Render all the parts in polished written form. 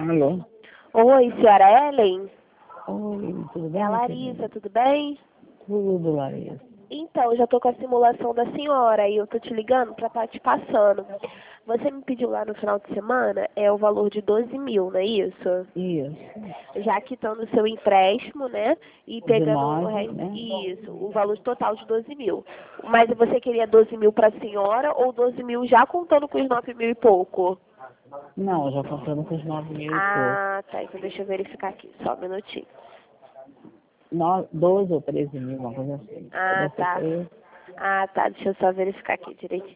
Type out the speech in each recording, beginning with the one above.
Alô? Oi, senhora Ellen? Oi, tudo bem? É a Larissa, tudo bem? Tudo, Larissa. Então, já tô com a simulação da senhora e eu tô te ligando pra estar te passando. Você me pediu lá no final de semana o valor de 12 mil, não é isso? Isso. Já quitando o seu empréstimo, né? E pegando o 19, resto. né? Isso, o valor total de 12 mil. Mas você queria 12 mil pra senhora ou 12 mil já contando com os 9 mil e pouco? Não, já contando com os 9 mil e pouco. Ah, tá. Então deixa eu verificar aqui, só um minutinho. 12 ou 13 mil, uma coisa assim. Ah, Deve ser tá. 13. Ah, tá. Deixa eu só verificar aqui direitinho.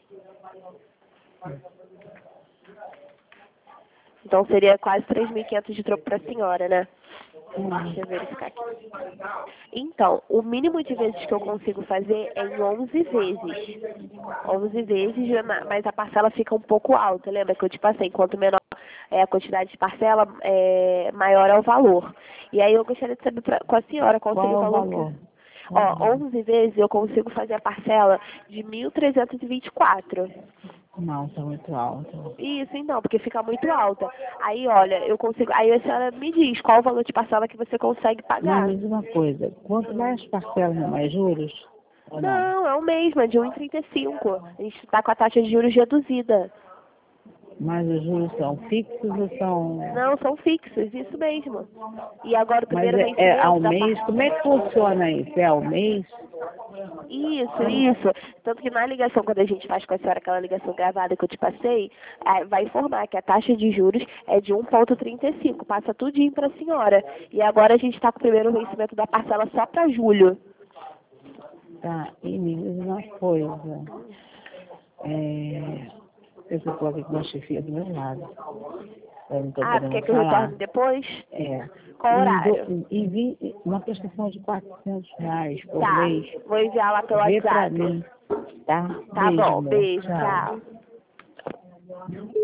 Então seria quase 3.500 de troco para a senhora, né? Deixa eu verificar aqui. Então, o mínimo de vezes que eu consigo fazer é em 11 vezes. 11 vezes, mas a parcela fica um pouco alta. Lembra que eu te passei? Quanto menor é a quantidade de parcela, maior é o valor. E aí eu gostaria de saber com a senhora qual Qual seria é o o valor valor? Ó, 11 vezes eu consigo fazer a parcela de 1.324. Não, está muito alto. Isso, então, porque fica muito alta. Aí, olha, eu consigo. Aí a senhora me diz qual o valor de parcela que você consegue Mas pagar. me diz uma coisa, quanto mais parcelas, não mais juros? Ou não? Não, é o mesmo, é de 1,35. A gente está com a taxa de juros reduzida. Mas os juros são fixos ou são... Não, são fixos, isso mesmo. E agora o Mas primeiro é vencimento ao da mês? Como é que funciona isso? É ao mês? Isso. Tanto que na ligação, quando a gente faz com a senhora aquela ligação gravada que eu te passei, vai informar que a taxa de juros é de 1,35. Passa tudinho para a senhora. E agora a gente está com o primeiro vencimento da parcela só para julho. Tá, e me diz uma coisa. Eu estou aqui com a chefia do meu lado. Eu não estou Ah, podendo quer que eu falar. retorne depois? É. Qual horário? Uma prestação de R$ 400 por Tá, mês. vou enviar lá pelo Vê pra WhatsApp. mim, tá? Tá Beijo, bom, amor. beijo, Tchau. tchau.